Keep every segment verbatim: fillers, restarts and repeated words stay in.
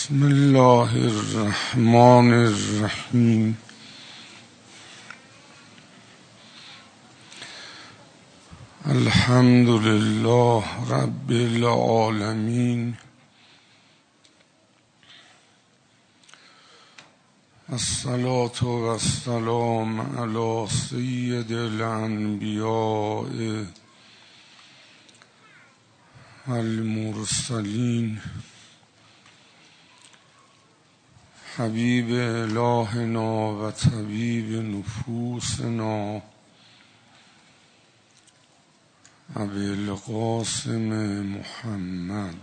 بسم الله الرحمن الرحیم. الحمد لله رب العالمین. الصلاة و السلام علی سید الانبیاء المرسلین حبیب الهنا و طبیب نفوسنا ابی القاسم محمد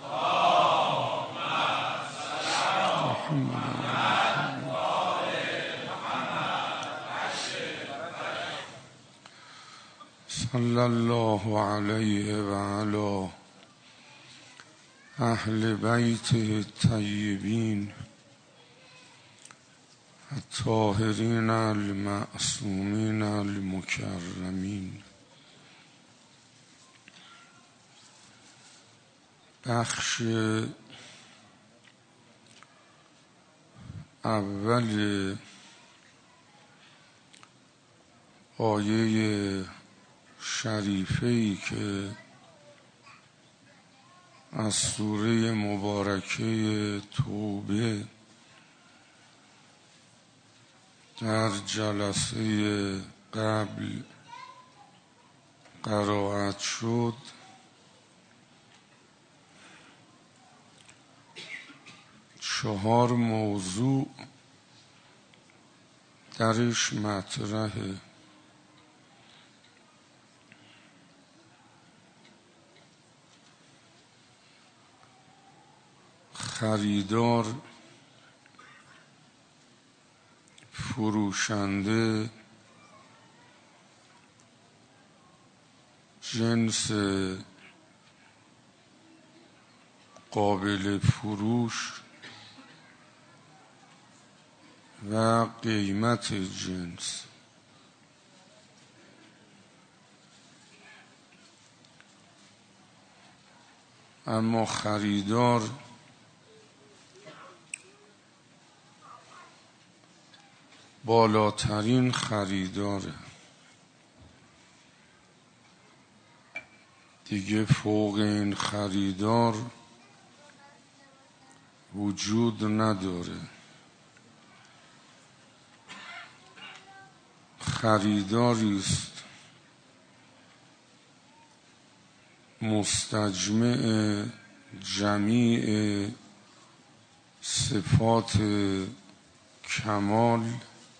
صلی الله علیه و علی اهل بیته الطیبین الطاهرین المعصومین المکرمین. بخش اول آیه شریفه‌ای که از سوره مبارکه توبه در جلسه قبل قرائت شد چهار موضوع درش مطرحه. خریدار، فروشنده، جنس قابل فروش و قیمت جنس. اما خریدار بالاترین خریداره، دیگه فوق این خریدار وجود نداره. خریداری است مستجمع جمیع صفات کمال،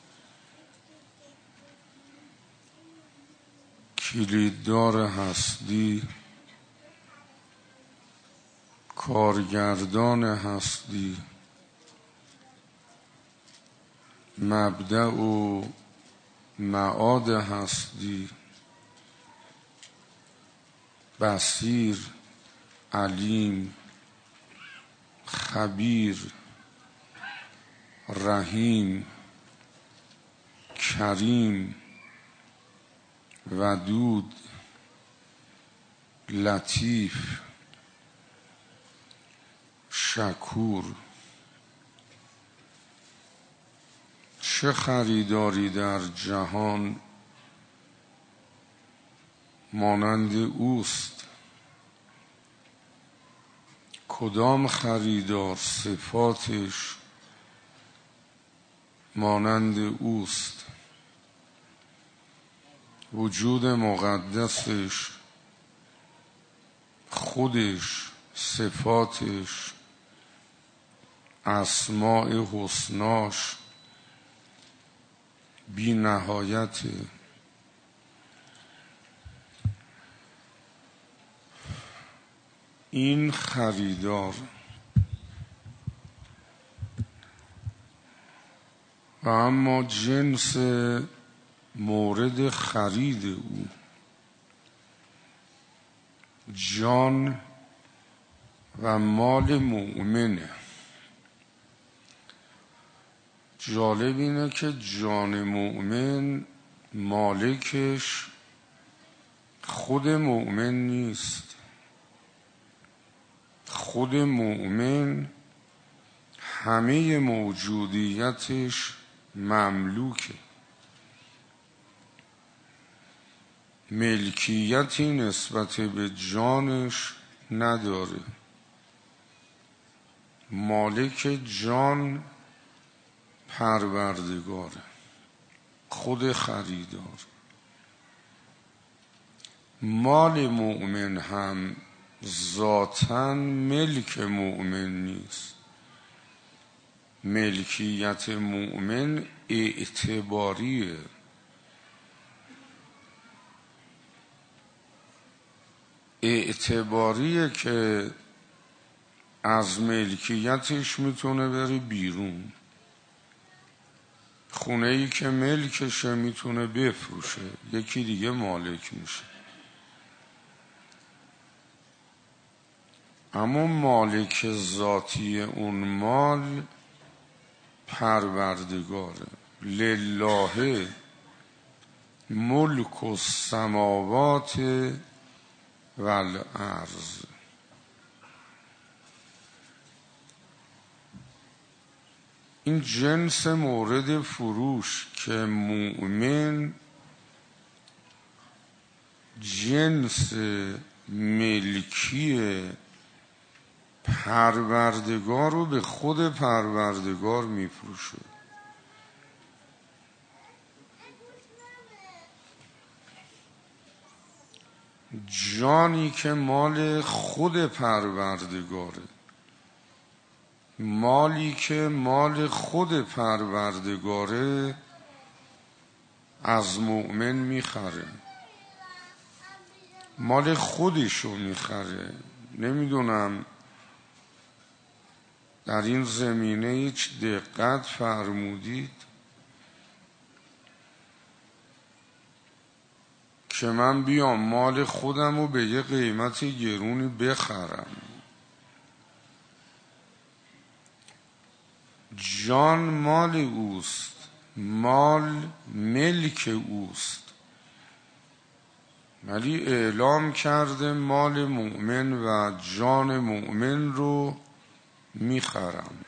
کلیددار هستی، کارگردان هستی، مبدأ و معاد هستی، بصیر، علیم، خبیر، رحیم، کریم، ودود، لطیف، شکور. چه خریداری در جهان مانند اوست؟ کدام خریدار صفاتش مانند اوست؟ وجود مقدسش، خودش، صفاتش، اسماء حسناش بی نهایته. این خریدار و اما جنس مورد خرید او جان و مال مؤمنه. جالب اینه که جان مؤمن مالکش خود مؤمن نیست. خود مؤمن همه موجودیتش مملوکه، ملکیتی نسبت به جانش نداره. مالک جان پروردگاره، خود خریدار. مال مؤمن هم ذاتاً ملک مؤمن نیست. ملکیت مؤمن اعتباریه. اعتباریه که از ملکیتش میتونه بره بیرون. خونه ای که ملکشه میتونه بفروشه، یکی دیگه مالک میشه. اما مالک ذاتی اون مال پروردگاره. لله ملک السماوات والارض. این جنس مورد فروش که مؤمن جنس ملکی پروردگار رو به خود پروردگار میفروشه. جانی که مال خود پروردگاره، مالی که مال خود پروردگاره، از مؤمن میخره، مال خودشو میخره. نمیدونم در این زمینه هیچ دقت فرمودید که من بیام مال خودم رو به یه قیمت گرونی بخرم. جان مال اوست، مال ملک اوست، ولی اعلام کرده مال مؤمن و جان مؤمن رو میخرم.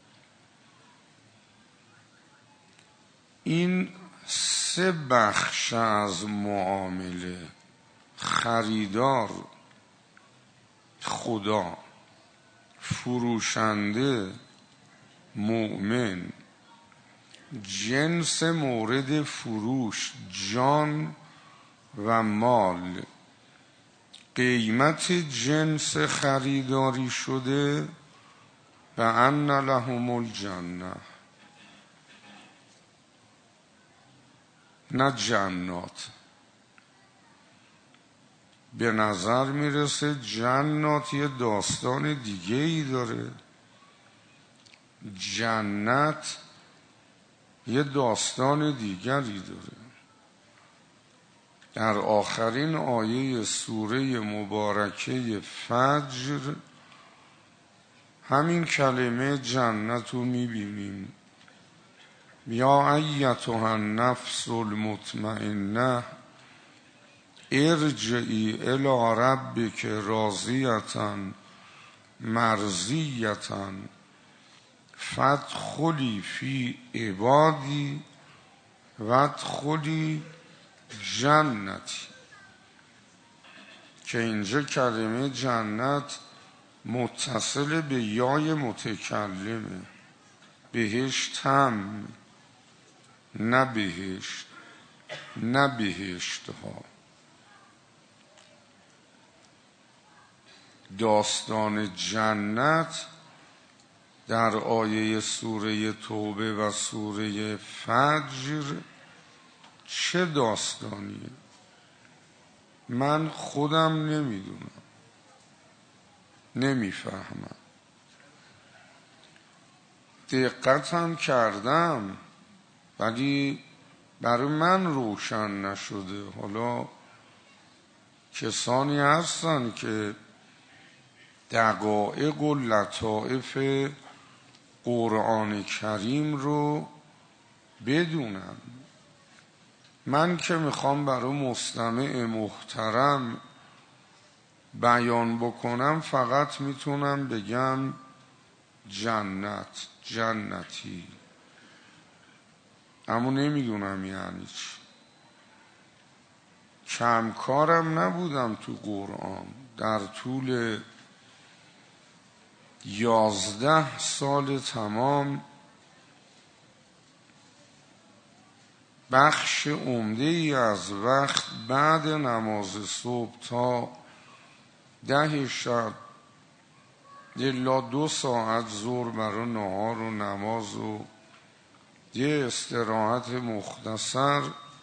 این سه بخش از معامله: خریدار خدا، فروشنده مؤمن، جنس مورد فروش جان و مال، قیمت جنس خریداری شده و ان لهم الجنه، نه جنات. به نظر میرسه جنات یه داستان دیگه ای داره، جنت یه داستان دیگری داره. در آخرین آیه سوره مبارکه فجر همین کلمه جنت رو میبینیم: یا ایتها النفس المطمئنه ارجعی الی ربک راضیة مرضیة فادخلی فی عبادی وادخلی جنتی. که اینجا کلمه جنت متصل به یای متکلمه، بهشت هم، نه بهشت، نه بهشت ها. داستان جنت در آیه سوره توبه و سوره فجر چه داستانیه؟ من خودم نمیدونم، نمیفهمم. دقتم کردم ولی برای من روشن نشده. حالا کسانی هستن که دقایق و لطائف قرآن کریم رو بدونن. من که میخوام برای مستمع محترم بیان بکنم فقط میتونم بگم جنت، جنتی، اما نمیدونم یعنی چی. کمکارم نبودم تو قرآن. در طول یازده سال تمام بخش عمده ای از وقت بعد نماز صبح تا ده شب الا دو ساعت ظهر برای نهار و نماز و یه استراحت مختصر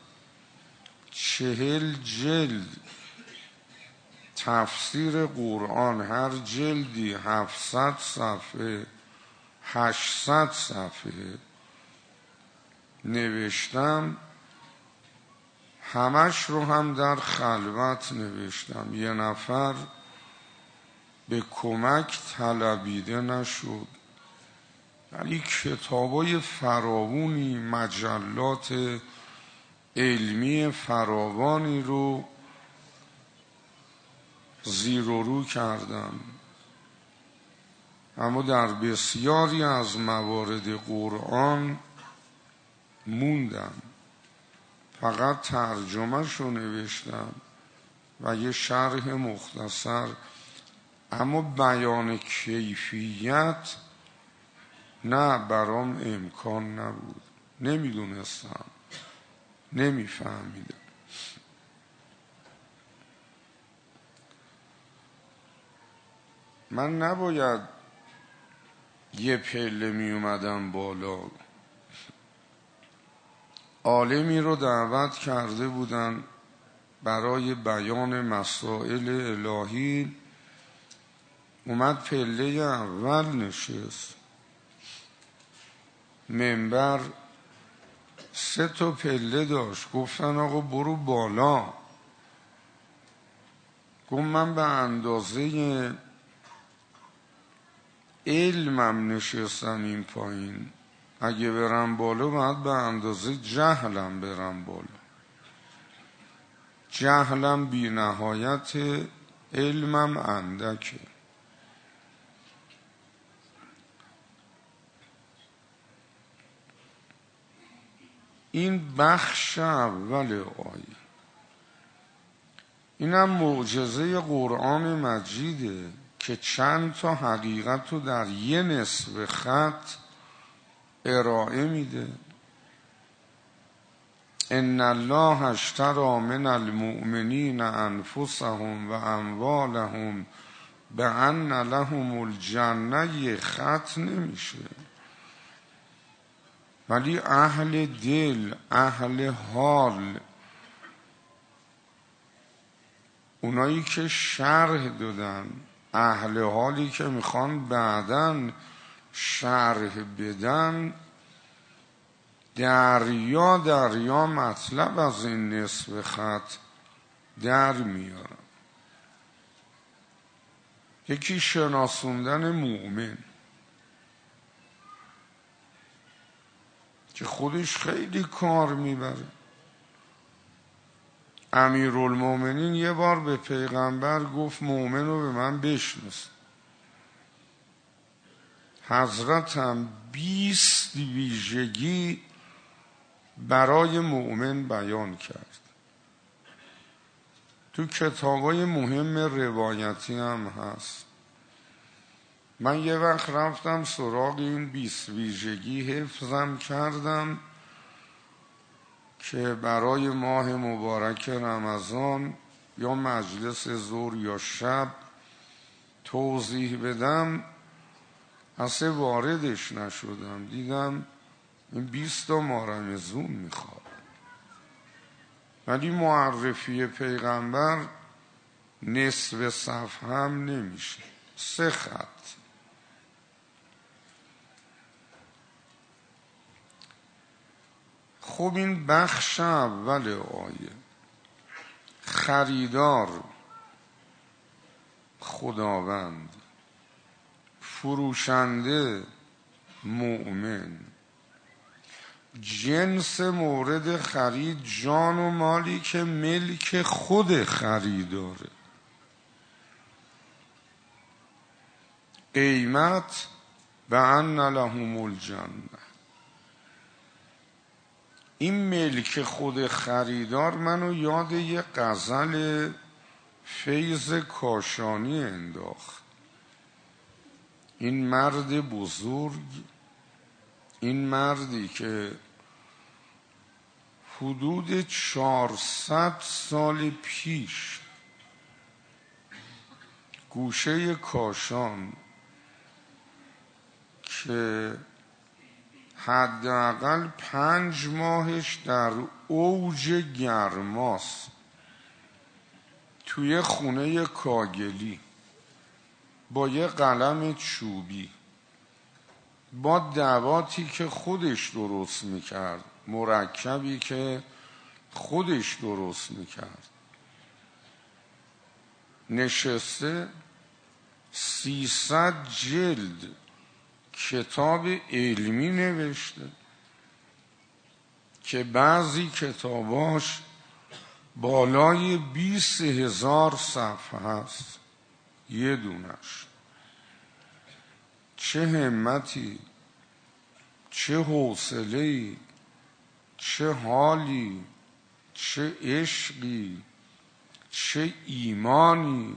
چهل جلد تفسیر قرآن، هر جلدی هفتصد صفحه هشتصد صفحه نوشتم. همش رو هم در خلوت نوشتم. یه نفر به کمک طلبیده نشد، ولی کتابای فراوانی، مجلات علمی فراوانی رو زیر و رو کردم، اما در بسیاری از موارد قرآن موندم. فقط ترجمه‌ش رو نوشتم و یه شرح مختصر، اما بیان کیفیت نه، برام امکان نبود. نمیدونستم، نمیفهمیدم. من نباید یه پله می اومدم بالا. عالمی رو دعوت کرده بودن برای بیان مسائل الهی، اومد پله اول نشست. منبر سه تا پله داشت. گفتن آقا برو بالا. گفت من به اندازه علمم نشستم این پایین، اگه برم بالا باید به اندازه جهلم برم بالا. جهلم بی نهایت، علمم اندکه. این بخش اول آیه. اینم معجزه قرآن مجیده که چند تا حقیقت رو در یه نصف خط ارائه میده. ان الله اشتری من المؤمنین انفسهم و اموالهم بان لهم الجنه. یه خط نمیشه، ولی اهل دل، اهل حال، اونایی که شرح دادن، اهل حالی که میخوان بعداً شرح بدن، دریا دریا مطلب از این نصف خط در میارن. یکی شناسوندن مؤمن که خودش خیلی کار میبره. امیرالمومنین یه بار به پیغمبر گفت مؤمن رو به من بشناس. حضرت هم بیست ویژگی برای مؤمن بیان کرد. تو کتابای مهم روایتی هم هست. من یه وقت رفتم سراغ این بیست ویژگی، حفظم کردم که برای ماه مبارک رمضان یا مجلس ظهر یا شب توضیح بدم. اصلا واردش نشدم، دیدم این بیست تا مارمزون میخواد. ولی معرفی پیغمبر نصف صفحه هم نمیشه، سه خط. خب این بخش اول آیه. خریدار خداوند، فروشنده مؤمن. جنس مورد خرید جان و مالی که ملک خود خریداره. قیمت بأن لهم الجنه. این ملک خود خریدار منو یاد یه غزل فیض کاشانی انداخت. این مرد بزرگ، این مردی که حدود چهارصد سال پیش گوشه کاشان که حداقل پنج ماهش در اوج گرماست، توی خونه کاگلی با یه قلم چوبی، با دواتی که خودش درست میکرد، مرکبی که خودش درست میکرد، نشسته سیصد جلد کتاب علمی نوشته که بعضی کتاباش بالای بیست هزار صفحه هست یه دونش. چه همتی، چه حوصله‌ای، چه حالی، چه عشقی، چه ایمانی.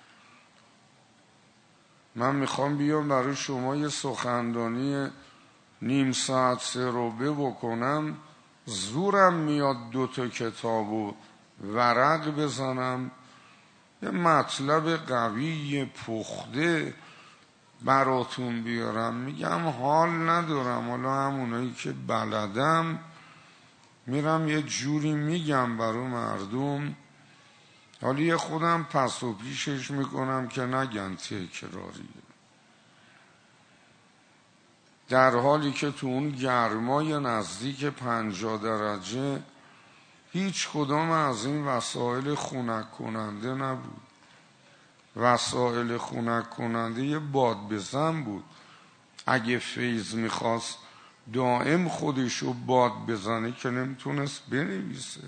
من میخوام بیام برای شما یه سخنرانی نیم ساعت سه روبه بکنم، زورم میاد دوتا کتابو ورق بزنم، یه مطلب قوی پخته براتون بیارم. میگم حال ندارم، حالا همونایی که بلدم میرم یه جوری میگم برای مردم، حالا یه خودم پس و پیشش میکنم که نگن تکراریه، در حالی که تو اون گرمای نزدیک پنجاه درجه هیچ کدام از این وسایل خنک کننده نبود. وسایل خنک کننده یه باد بزن بود. اگه فیض میخواست دائم خودشو باد بزنه که نمیتونست بنویسه.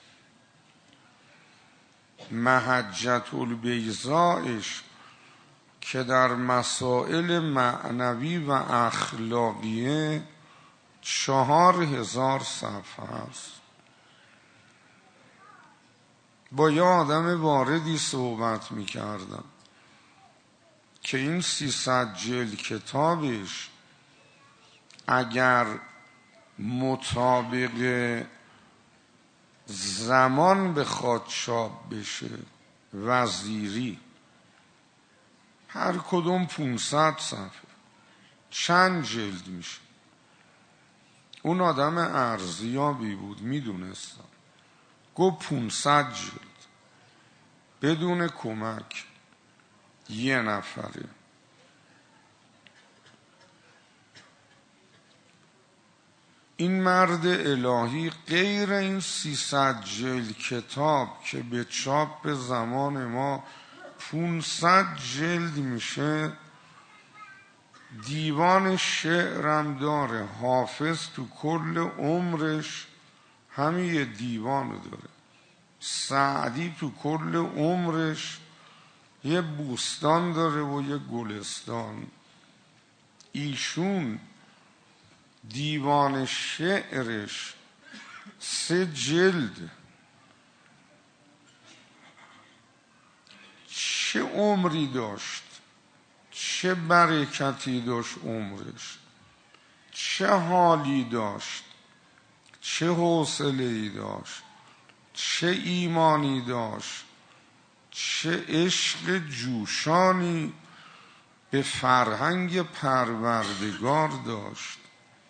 محجت البیضایش که در مسائل معنوی و اخلاقیه چهار هزار صفحه است. با یه آدم واردی صحبت میکردم که این سیصد جلد کتابش اگر مطابق زمان بخواد چاپ بشه، وزیری، هر کدوم پونصد صفحه، چند جلد میشه. اون آدم ارزیابی بود، میدونستم. گفت پونصد جلد بدون کمک یه نفره. این مرد الهی غیر این سیصد جلد کتاب که به چاپ زمان ما پونصد جلد میشه، دیوان شعرم داره. حافظ تو کل عمرش همین یه دیوانو داره. سعدی تو کل عمرش یه بوستان داره و یه گلستان. ایشون دیوان شعرش سه جلد. چه عمری داشت، چه برکتی داشت عمرش، چه حالی داشت، چه حوصله‌ای داشت، چه ایمانی داشت، چه عشق جوشانی به فرهنگ پروردگار داشت.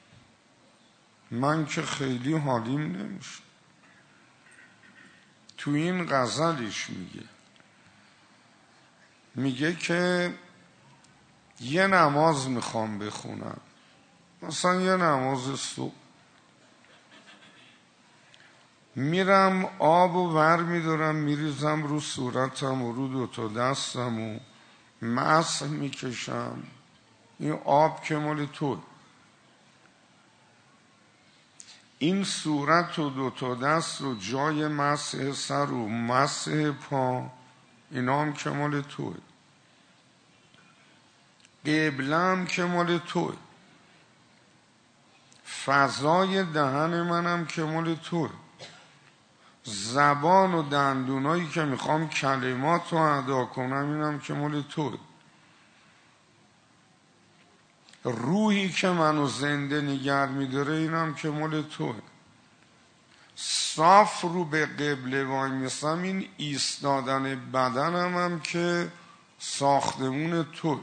من که خیلی حالیم نمیشه. تو این غزلش میگه میگه که یه نماز میخوام بخونم، مثلا یه نماز صبح، میرم آب و ور میدارم میریزم رو صورتم و رو دوتا دستم و مسح میکشم. این آب که مال تو، این صورت و دوتا دست و جای مسح سر و مسح پا، اینا هم که مال توه. قبلم که مال توه، فضای دهن منم که مال توه، زبان و دندونایی که میخوام کلمات رو ادا کنم اینم که مال توه، روحی که منو زنده نگر میداره اینم که مال توه، صاف رو به قبله وای میستم، این ایستادن بدنم هم که ساختمون توه،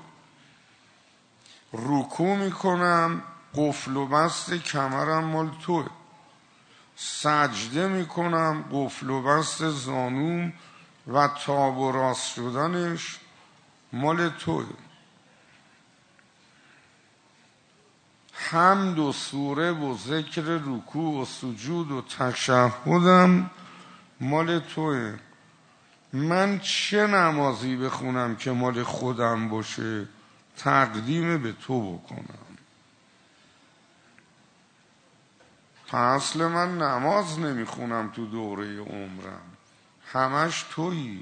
رکوع میکنم قفل و بست کمرم مال توه، سجده میکنم قفل و بست زانوم و تاب و راست شدنش مال توه، حمد و سوره و ذکر رکوع و سجود و تشهدم مال توه. من چه نمازی بخونم که مال خودم باشه تقدیم به تو بکنم؟ تا اصل من نماز نمیخونم تو دوره عمرم، همش تویی،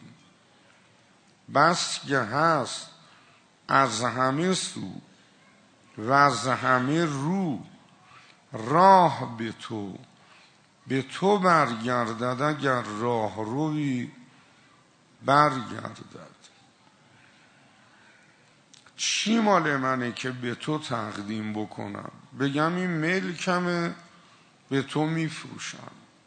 بس که هست از همه سو و از همه رو راه به تو، به تو برگردد اگر راه روی برگردد. چی مال منه که به تو تقدیم بکنم؟ بگم این ملکمه به تو میفروشم؟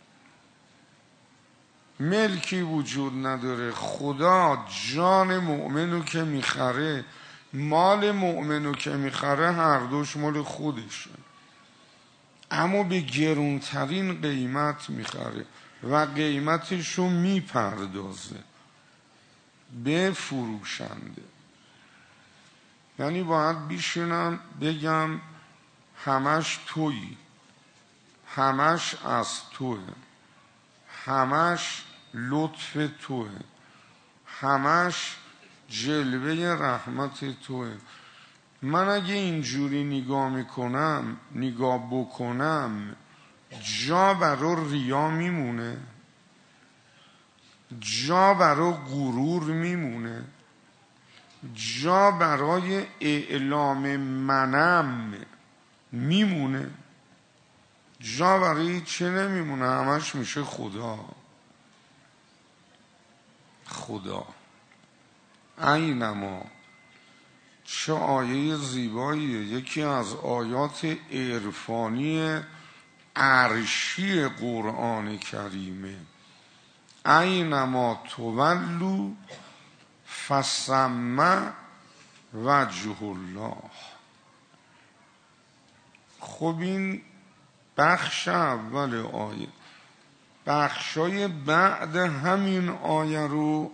ملکی وجود نداره. خدا جان مؤمنو که میخره، مال مؤمنو که میخره، هر دوش مال خودشه، اما به گرونترین قیمت میخره و قیمتشو میپردازه به فروشنده. یعنی باید بیشنم بگم همش تویی، همش از توه، همش لطف توه، همش جلوه رحمت توه. من اگه اینجوری نگاه میکنم، نگاه بکنم، جا برای ریا میمونه؟ جا برای غرور میمونه؟ جا برای اعلام منم میمونه؟ جا برای چه نمیمونه؟ همش میشه خدا. خدا اینما چه آیه زیباییه، یکی از آیات عرفانی عرشی قرآن کریمه. اینما تولوا فثم وجه الله. خب این بخش اول آیه. بخشای بعد همین آیه رو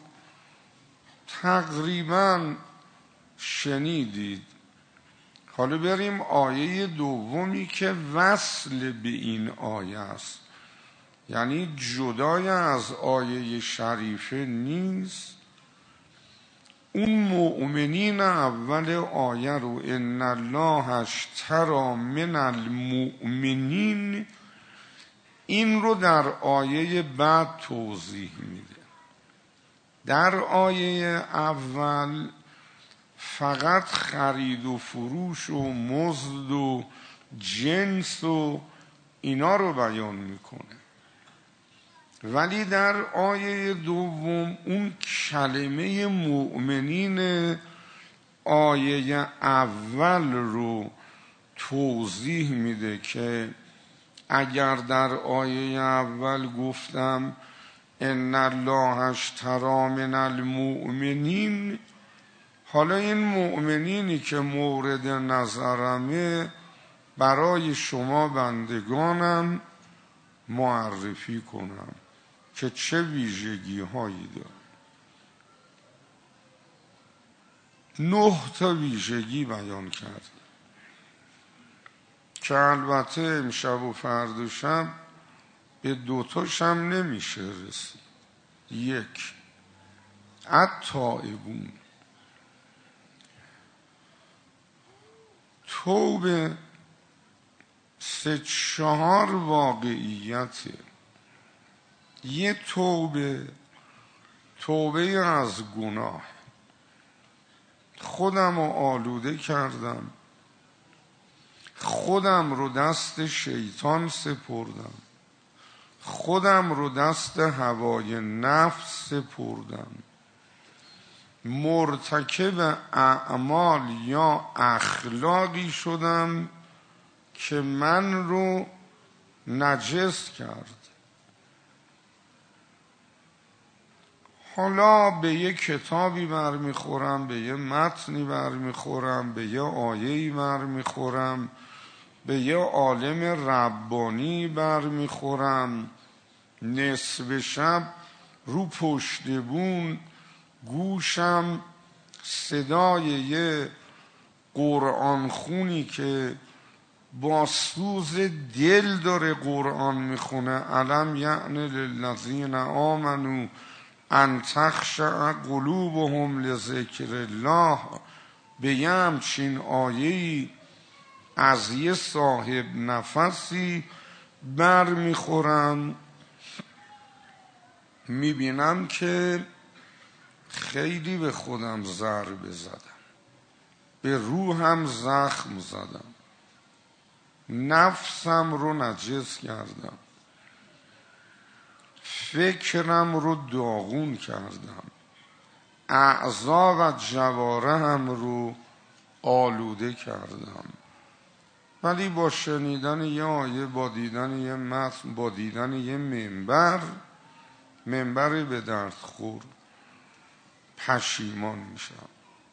تقریبا شنیدید. حالا بریم آیه دومی که وصل به این آیه است، یعنی جدای از آیه شریفه نیست. اون مؤمنین اول آیه رو ان الله اشتری من المؤمنین، این رو در آیه بعد توضیح میده. در آیه اول فقط خرید و فروش و مزد و جنس و اینا رو بیان میکنه، ولی در آیه دوم اون کلمه مؤمنین آیه اول رو توضیح میده که اگر در آیه اول گفتم ان الله اشتری من المؤمنین، حالا این مؤمنینی که مورد نظرمه برای شما بندگانم معرفی کنم که چه ویژگی هایی داره. نه تا ویژگی بیان کرد که البته امشب و فردا شب به دوتاش هم نمیشه رسید. یک، التائبون، توبه سه چهار واقعیته. یه توبه، توبه از گناه. خودم رو آلوده کردم، خودم رو دست شیطان سپردم، خودم رو دست هوای نفس سپردم، مرتکب اعمال یا اخلاقی شدم که من رو نجس کرد. حالا به یه کتابی برمیخورم، به یه متنی برمیخورم، به یه آیه‌ای برمیخورم، به یه عالم ربانی برمیخورم، نصف شب رو پشت بون گوشم صدای یه قرآن خونی که با سوز دل داره قرآن میخونه، علم یعنی للذین آمنوا ان تخشع قلوبهم لذکر الله، به یه همچین آیه‌ای از یه صاحب نفسی بر میخورم، میبینم که خیلی به خودم ضربه زدم، به روحم زخم زدم، نفسم رو نجس کردم، فکرم رو داغون کردم، اعضا و جوارحم رو آلوده کردم. ولی با شنیدن یه آیه، با دیدن یه متن، با دیدن یه منبر منبری به درد خور پشیمان میشم،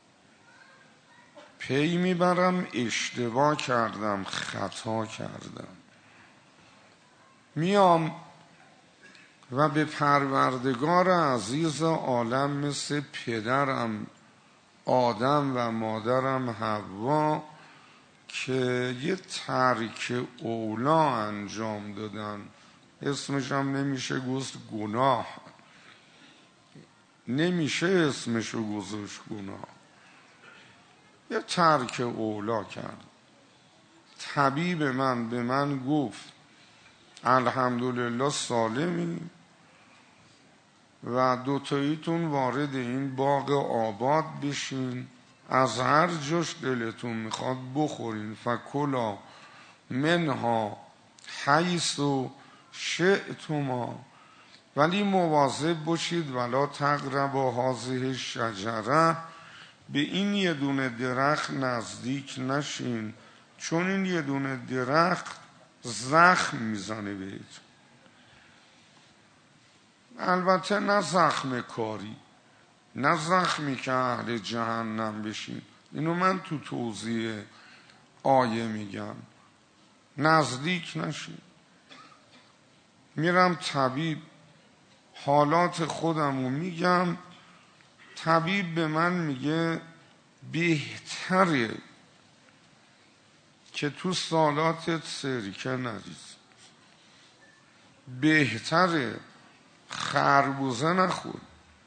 پی میبرم اشتباه کردم، خطا کردم، میام و به پروردگار عزیز عالم مثل پدرم آدم و مادرم حوا که یه ترک اولا انجام دادن، اسمش هم نمیشه گفت گناه، نمیشه اسمشو گذاشت گناه، یه ترک اولا کرد. طبیب من به من گفت الحمدلله سالمی و دوتاییتون وارد این باغ آباد بشین، از هر جاش دلتون میخواد بخورین، فکلا منها حیث و شئتما، ولی مواظب باشید ولا تقربوا هذه الشجره، به این یه دونه درخت نزدیک نشین، چون این یه دونه درخت زخم میزنه بهتون. البته نه زخم کاری، نه زخمی که اهل جهنم بشین، اینو من تو توضیح آیه میگم، نزدیک نشین. میرم طبیب، حالات خودم رو میگم، طبیب به من میگه بهتره که تو سالاتت سرکه نریز، بهتره خربوزه نخور.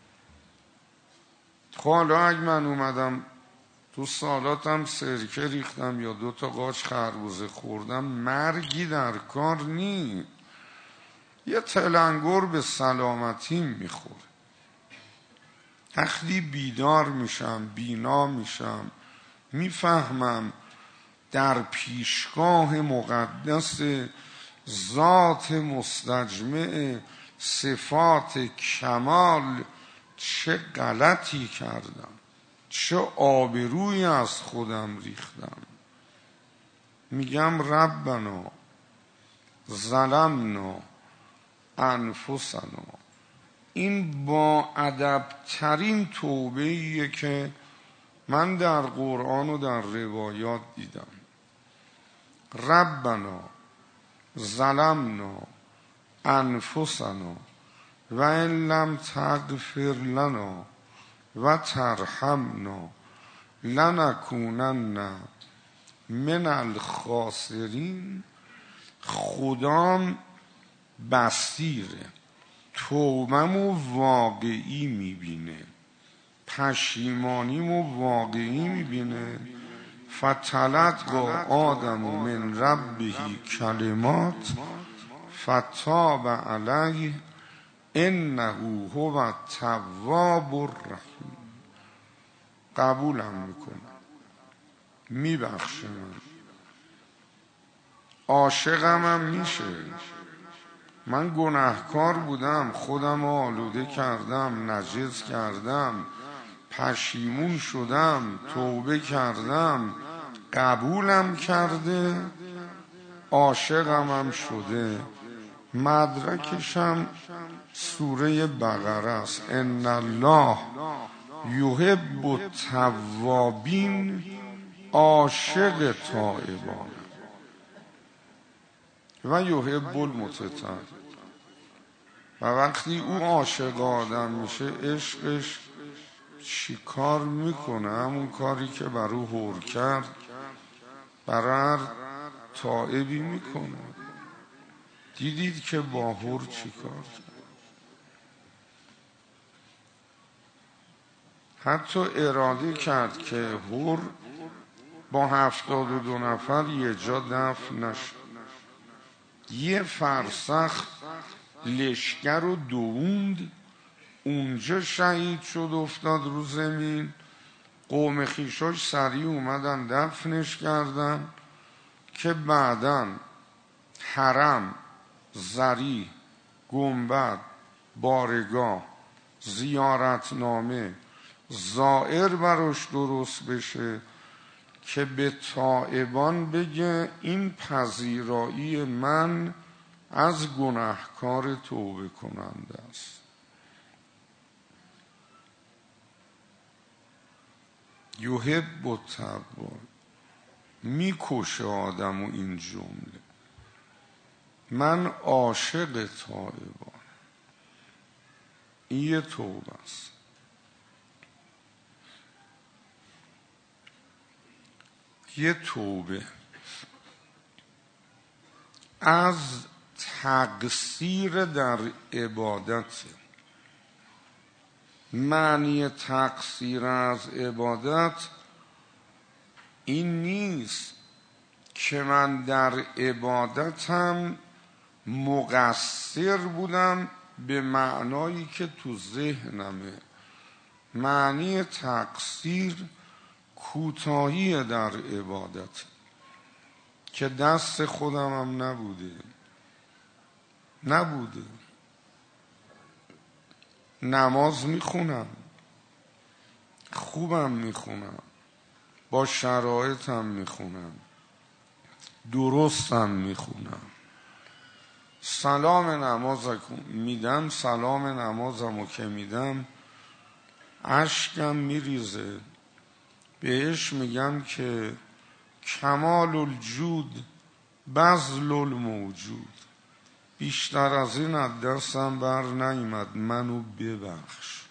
حالا اگه من اومدم تو سالاتم سرکه ریختم یا دو تا قاچ خربوزه خوردم، مرگی در کار نی، یه تلنگر به سلامتیم میخوره. وقتی بیدار میشم، بینا میشم، میفهمم در پیشگاه مقدس ذات مستجمع صفات کمال چه غلطی کردم، چه آبرویی از خودم ریختم. میگم ربنا ظلمنا انفسنا، این با ادب ترین توبه ایه که من در قرآن و در روایات دیدم. ربنا ظلمنا انفسنا و ان لم تغفر لنا و ترحمنا لنکونن من الخاسرین. خدام بصیره، توبه‌مو واقعی میبینه، پشیمانیمو واقعی میبینه. فتلقی آدم من ربه کلمات فتاب علیه انه هو التواب الرحیم. قبولم میکنه، میبخشه، من عاشقم هم میشه. من گناهکار بودم، خودم آلوده کردم، نجس کردم، پشیمون شدم، توبه کردم، قبولم کرده، عاشقم هم شده. مدرکشم سوره بقره است: ان الله یحب التوابین، عاشق تائبان و یحب المتطهرین. و وقتی او عاشق آدم میشه، عشقش چی کار میکنه؟ همون کاری که برو هور کرد برر تائبی میکنه. دیدید که با هور چی کار کرد؟ حتی اراده کرد که هور با هفتاد و دو نفر یه جا دفن نشد. یه فرسخ لشکر رو دووند، اونجا شهید شد، افتاد رو زمین. قوم خیشاش سریع اومدن دفنش کردن که بعداً حرم، زری، گنبد، بارگاه، زیارتنامه، زائر براش درست بشه که به تائبان بگه این پذیرایی من از گناهکار توبه کننده است. یحب التواب، میکشه آدم و این جمله. من عاشق تائبان. این یه توبه است. یه توبه از تقصیر در عبادت. معنی تقصیر از عبادت این نیست که من در عبادتم مقصر بودم به معنایی که تو ذهنمه. معنی تقصیر کوتاهی در عبادت که دست خودم هم نبوده نبوده نماز میخونم، خوبم میخونم، با شرایطم میخونم، درستم میخونم، سلام نماز میدم، سلام نمازمو که میدم اشکم میریزه. بهش میگم که کمال الجود بذل الموجود. بیشتر از این از دستم بر نیامد، منو ببخش.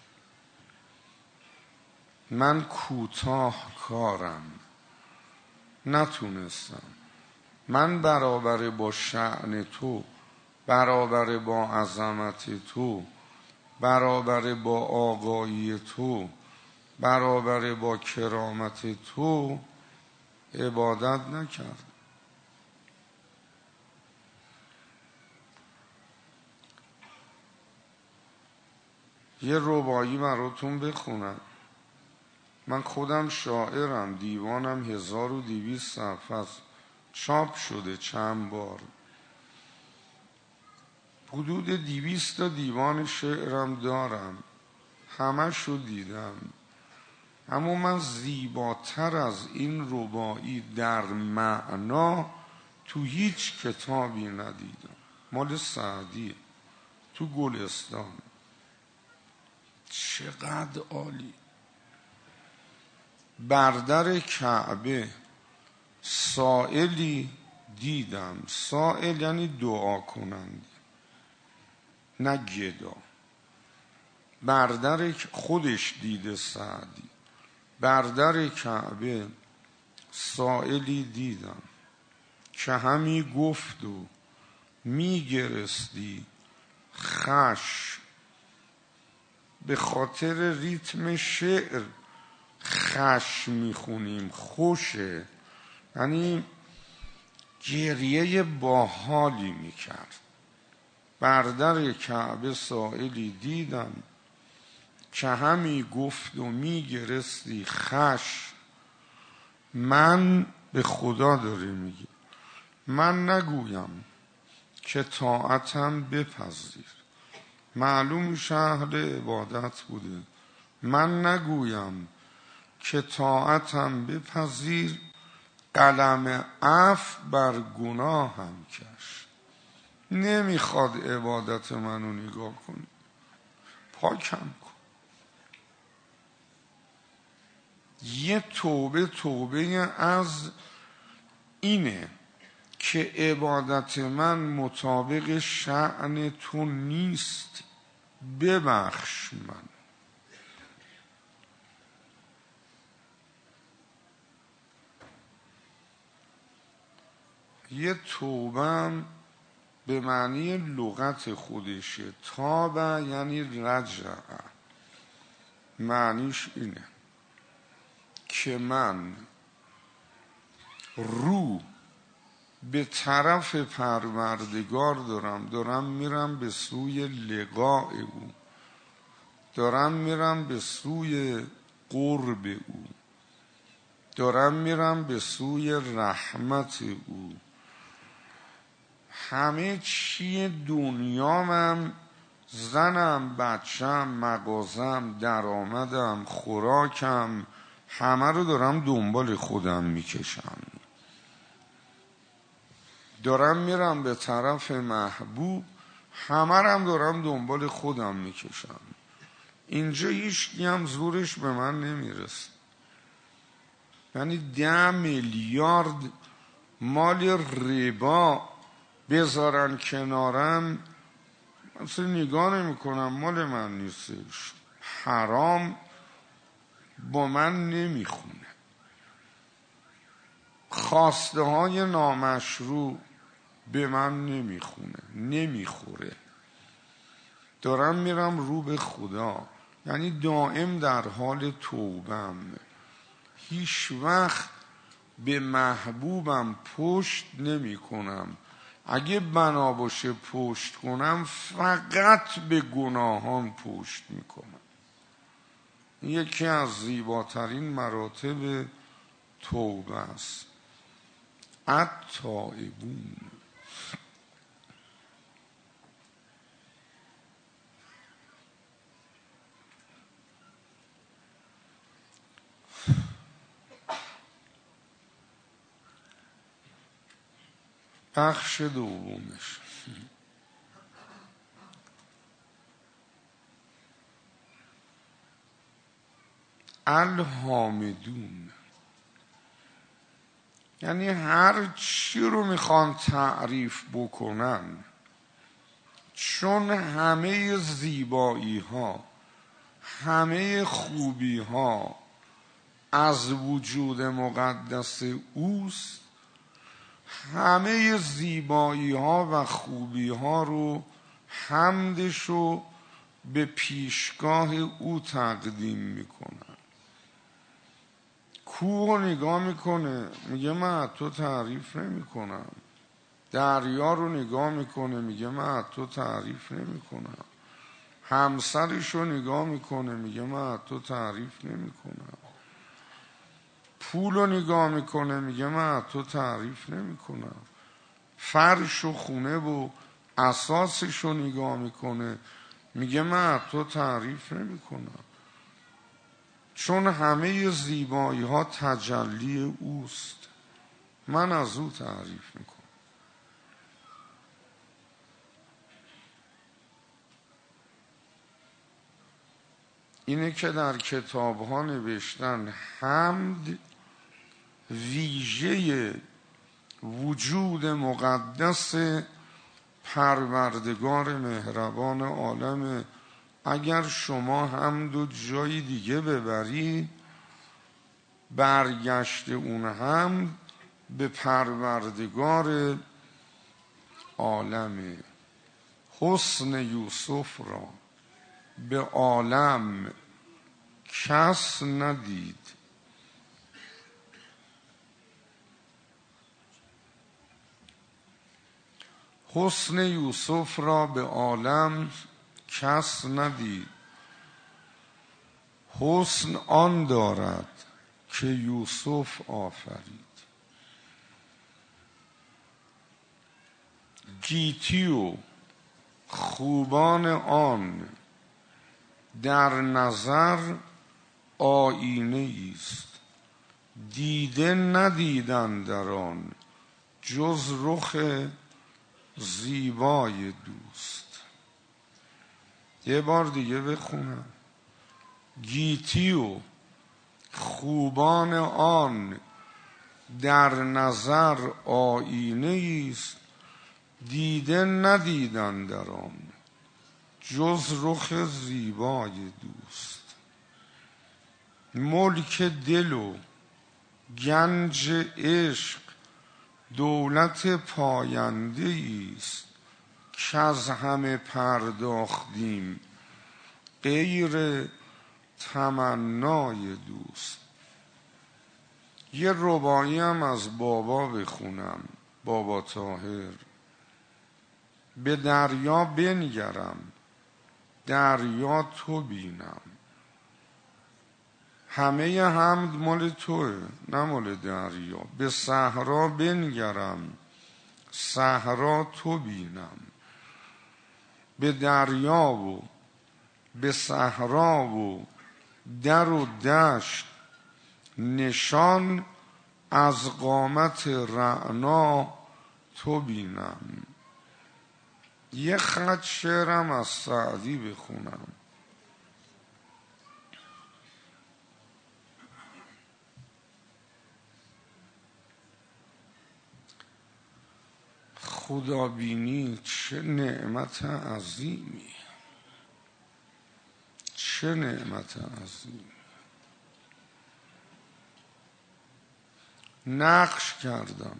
من کوتاه کارم، نتونستم. من برابر با شأن تو، برابر با عظمت تو، برابر با آقایی تو، برابر با کرامت تو عبادت نکرد. یه رباعی براتون بخونم. من خودم شاعرم، دیوانم هزار و دویست صفحه است، چاپ شده چند بار. حدود دویست تا دیوان شعرم دارم، همشو دیدم. اما من زیباتر از این رباعی در معنا تو هیچ کتابی ندیدم. مال سعدی، تو گلستان. چقدر عالی. بر در کعبه سائلی دیدم. سائل یعنی دعا کننده، نه گدا. بر در خودش دیده سعدی. بر در کعبه سائلی دیدم که همی گفت و میگرستی خش. به خاطر ریتم شعر خش میخونیم، خوشه، یعنی گریه باحالی میکرد. بر در کعبه سائلی دیدم که همی گفت و می گرستی خش. من به خدا داره میگه من نگویم که طاعتم بپذیر. معلوم شهر عبادت بوده. من نگویم که طاعتم بپذیر، قلم عفو بر گناهم کش. نمیخواد عبادت منو نگاه کنی، پاکم کن. یه توبه توبه از اینه که عبادت من مطابق شأن تو نیست، ببخش من. یه توبه به معنی لغت خودشه. تابه یعنی رجع، معنیش اینه که من رو به طرف پروردگار دارم دارم میرم به سوی لقاء او، دارم میرم به سوی قرب او، دارم میرم به سوی رحمت او. همه چی دنیامم، زنم، بچم، مغازم، درآمدم، خوراکم، همه رو دارم دنبال خودم میکشم. دارم میرم به طرف محبوب، همه رم دارم دنبال خودم میکشم. اینجا هیچکی هم زورش به من نمیرسه. یعنی ده میلیارد مال ربا بذارن کنارم، مثلا نگاه نمی کنم، مال من نیستش. حرام با من نمیخونه. خواسته های نامشروع به من نمیخونه، نمیخوره. دارم میرم رو به خدا، یعنی دائم در حال توبم. هیچ وقت به محبوبم پشت نمی کنم. اگه بنا باشه پشت کنم، فقط به گناهان پشت میکنم. یکی از زیباترین مراتب توبه است. التائبون. بخش دومش الحامدون، یعنی هر چی رو میخوان تعریف بکنن، چون همه زیبایی ها، همه خوبی ها از وجود مقدس اوست، همه زیبایی ها و خوبی ها رو حمدشو به پیشگاه او تقدیم میکنن. کوه رو نگاه میکنه میگه من تو تعریف نمی کنم. دریا رو نگاه میکنه میگه من تو تعریف نمی کنم. همسرش رو نگاه میکنه میگه من تو تعریف نمی کنم. پول رو نگاه میکنه میگه من تو تعریف نمی کنم. فرش و خونه و اساسش رو نگاه میکنه میگه من تو تعریف نمی کنم. چون همه زیبایی ها تجلی اوست، من از او تعریف میکنم. اینه که در کتاب ها نوشتن حمد ویژه وجود مقدس پروردگار مهربان عالم. اگر شما حمد و جای دیگه ببری، برگشت اون حمد به پروردگار عالم. حسن یوسف را به عالم کس ندید، حسن یوسف را به عالم کس ندید. حسن آن دارد که یوسف آفرید. گیتی و خوبان آن در نظر آینه است، دیده ندیدند در آن جز رخ زیبای دوست. یه بار دیگه بخونم. گیتی و خوبان آن در نظر آینه است، دیده ندیدند در آن جز رخ زیبای دوست. ملک دل و گنج عشق دولت پاینده است، کز همه پرداختیم غیر تمنای دوست. یه رباعی هم از بابا بخونم، بابا طاهر. به دریا بنگرم دریا تو بینم، همه حمد مال توه نه مال دریا. به صحرا بنگرم صحرا تو بینم، به دریا و به صحرا و در و دشت نشان، از قامت رعنا تو بینم. یه خط شعرم از سعدی بخونم. خدا بینی چه نعمت عظیمی، چه نعمت عظیمی. نقش کردم.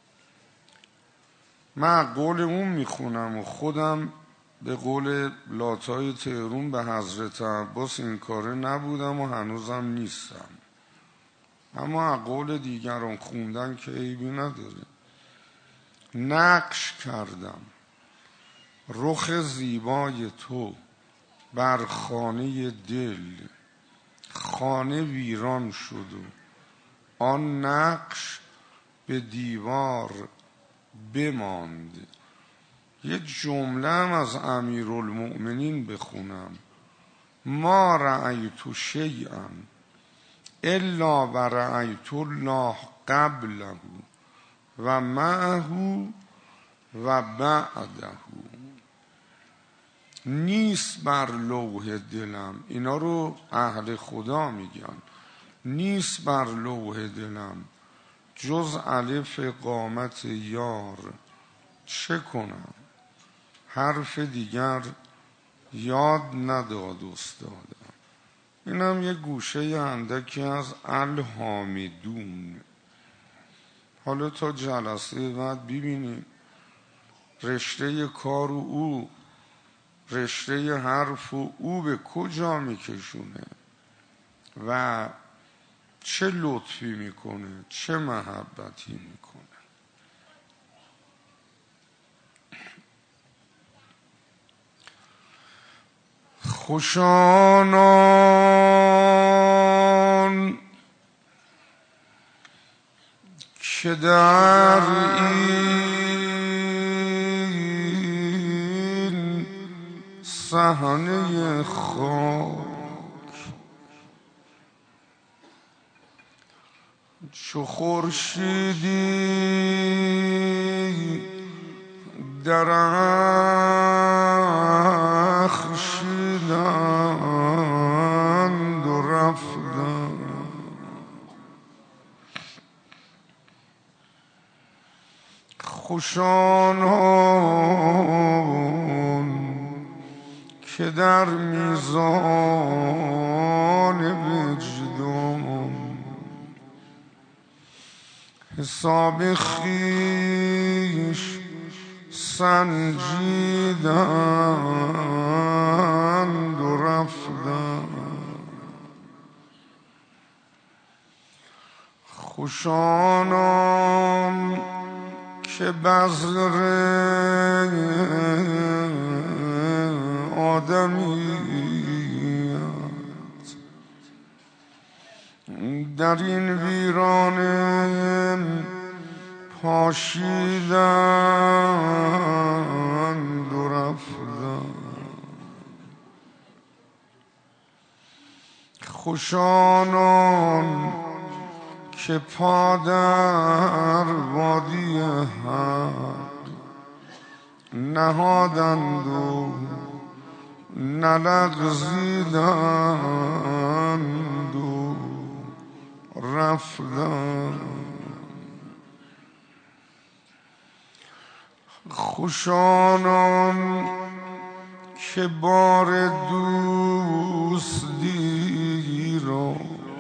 من قول اون میخونم و خودم به قول لاتای تهرون به حضرت عباس این کاره نبودم و هنوزم نیستم، اما قول دیگران خوندن که عیبی نداره. نقش کردم رخ زیبای تو بر خانه دل، خانه ویران شد و آن نقش به دیوار بماند. یه جمله هم از امیرالمؤمنین بخونم. ما رأیت شیئا الا و رأیت الله قبله و معه و بعده. نیست بر لوح دلم، اینا رو اهل خدا میگن، نیست بر لوح دلم جز الف قامت یار. چه کنم حرف دیگر یاد نداد استادم. اینم یه گوشه اندکی از الحامدون. حالا تا جلسه بعد ببینیم رشته کار و او، رشته حرف و او به کجا میکشونه و چه لطفی میکنه، چه محبتی میکنه. خوشانان که در این صحنه خاک چو خورشیدی درخشیدند و رفتند. خوشانان که در میزان وجدان حساب خویش سنجیدند و رفتند. خوشانان که بذر آدمیت در این ویرانه پاشیدند و رفتند. خوشانان که پا در وادی حق نهادند و نلغزیدند و رفتند. خوشانان که بار دوستی را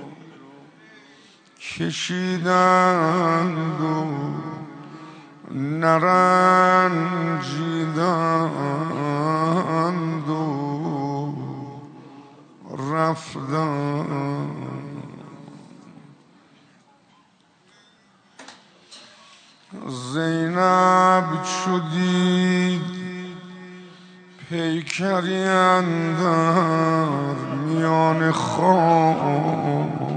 کشیدند و نرنجیدند و رفتند. زینب چو دید پیکری اندر میان خاک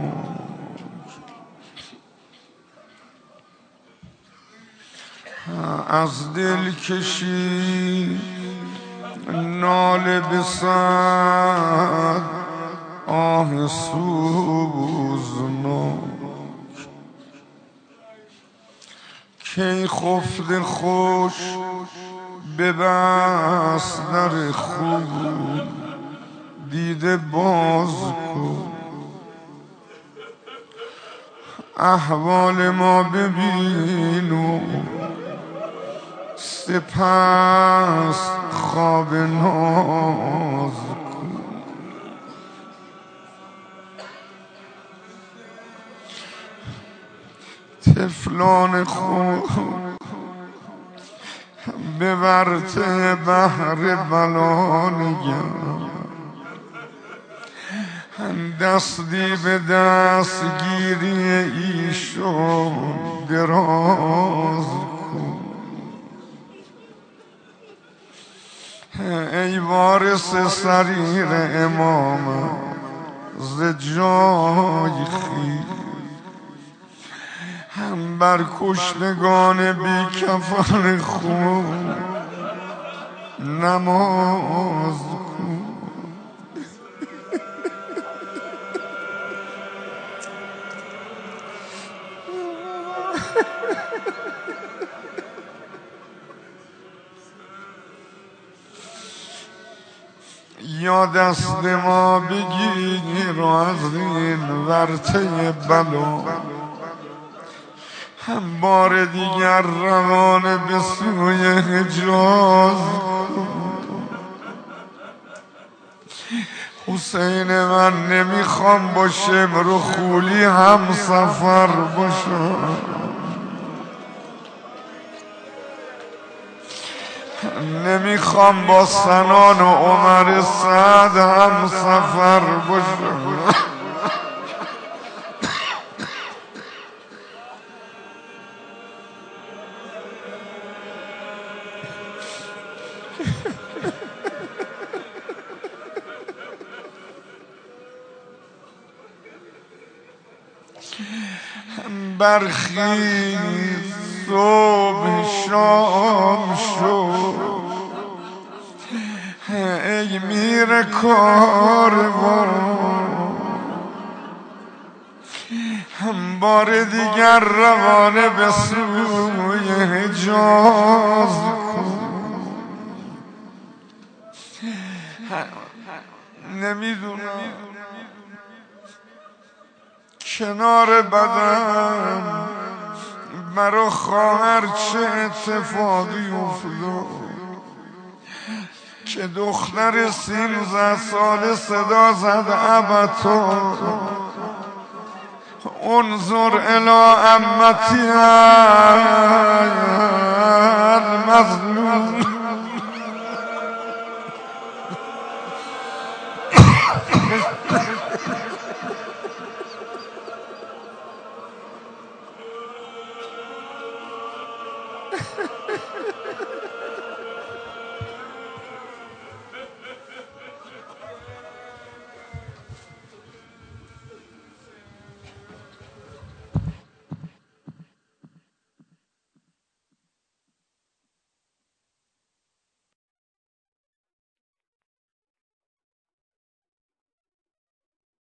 از دل کشید ناله به صد آه سوزناک. کی خفته خوش ببست در خون دیده باز کن. احوال ما ببین و سپس خواب ناز کن. طفلان خود به ورطه بحر بلا نگر دستی به دستگیری ایشان دراز کن. ای وارث سریر امام ز جای خیز هم بر کشتگان بی کفن خود نماز کن. یا دست ما بگیر و از این ورطه بلا هم بار دیگر روانه به سوی حجاز کن. حسین من نمیخوام با شمر و خولی هم سفر باشم. نمیخوام با سنان و عمر سعد هم سفر باشم. برخیز صبح شام شد ای میر کاروان هم بار دیگر روانه به سوی حجاز کن. نمیدونم کنار بدن مرا خواهر چه اتفاقی افتاد که دختر سیزده ساله صدا زد ابتا انظر الی امتی المظلوم.